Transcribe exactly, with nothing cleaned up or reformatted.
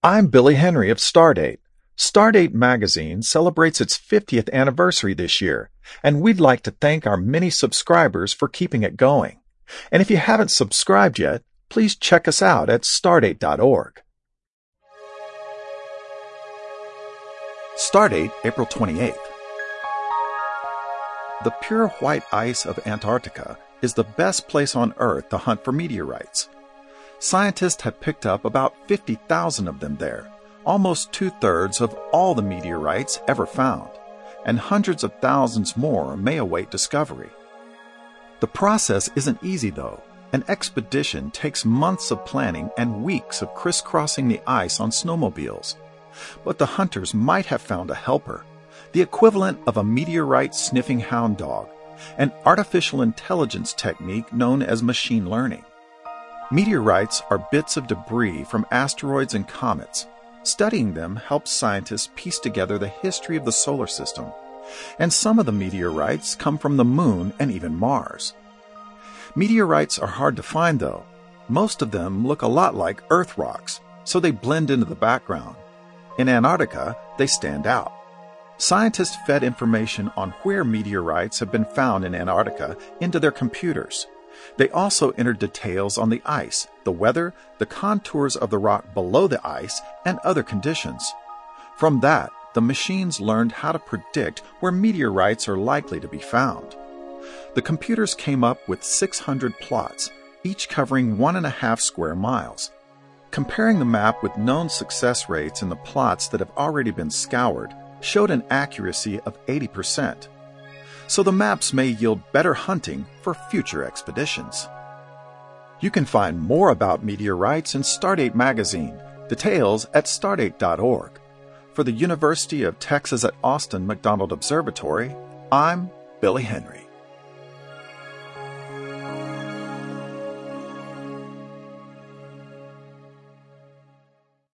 I'm Billy Henry of Stardate. Stardate magazine celebrates its fiftieth anniversary this year, and we'd like to thank our many subscribers for keeping it going. And if you haven't subscribed yet, please check us out at stardate dot org. Stardate, April twenty-eighth. The pure white ice of Antarctica is the best place on Earth to hunt for meteorites. Scientists have picked up about fifty thousand of them there, almost two-thirds of all the meteorites ever found, and hundreds of thousands more may await discovery. The process isn't easy, though. An expedition takes months of planning and weeks of crisscrossing the ice on snowmobiles. But the hunters might have found a helper, the equivalent of a meteorite-sniffing hound dog, an artificial intelligence technique known as machine learning. Meteorites are bits of debris from asteroids and comets. Studying them helps scientists piece together the history of the solar system, and some of the meteorites come from the Moon and even Mars. Meteorites are hard to find, though. Most of them look a lot like Earth rocks, so they blend into the background. In Antarctica, they stand out. Scientists fed information on where meteorites have been found in Antarctica into their computers. They also entered details on the ice, the weather, the contours of the rock below the ice, and other conditions. From that, the machines learned how to predict where meteorites are likely to be found. The computers came up with six hundred plots, each covering one and a half square miles. Comparing the map with known success rates in the plots that have already been scoured showed an accuracy of eighty percent. So the maps may yield better hunting for future expeditions. You can find more about meteorites in Stardate magazine, details at stardate dot org. For the University of Texas at Austin McDonald Observatory, I'm Billy Henry.